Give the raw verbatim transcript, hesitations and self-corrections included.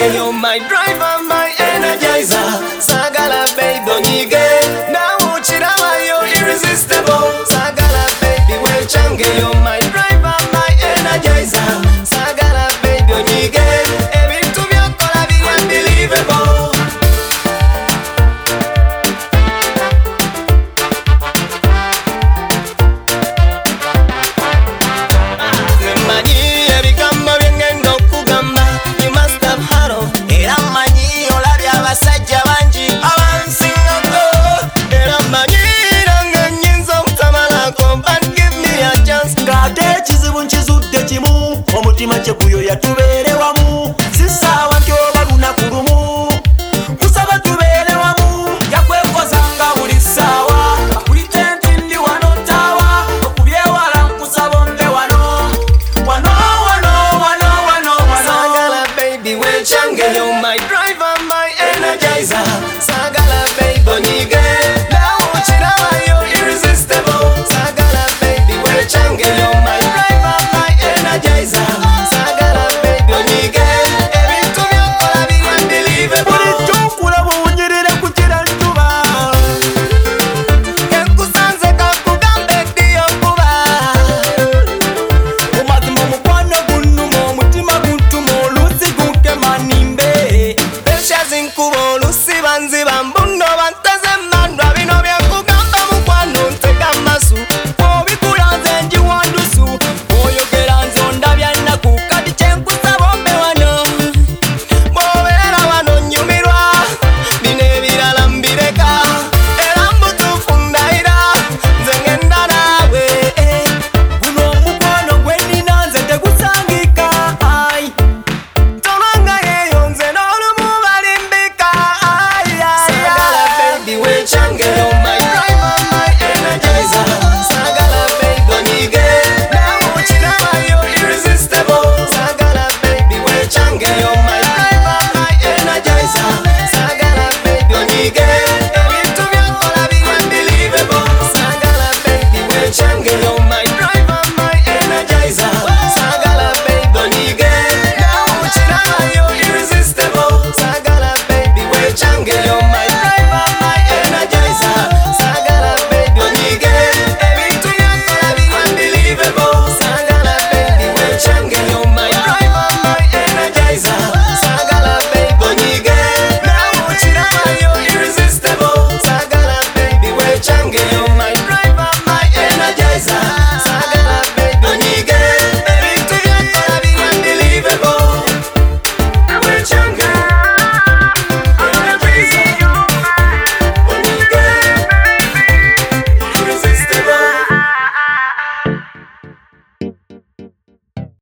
change. You're my driver, my energizer. Sagala baby onyige. Now uchirama you're irresistible. Sagala baby well change. You're my driver, my energizer. Sagala baby onyige. Every to me okola be unbelievable. Kizibu nchizudde kimu omutima kye guyo yatubeere wamu sisawa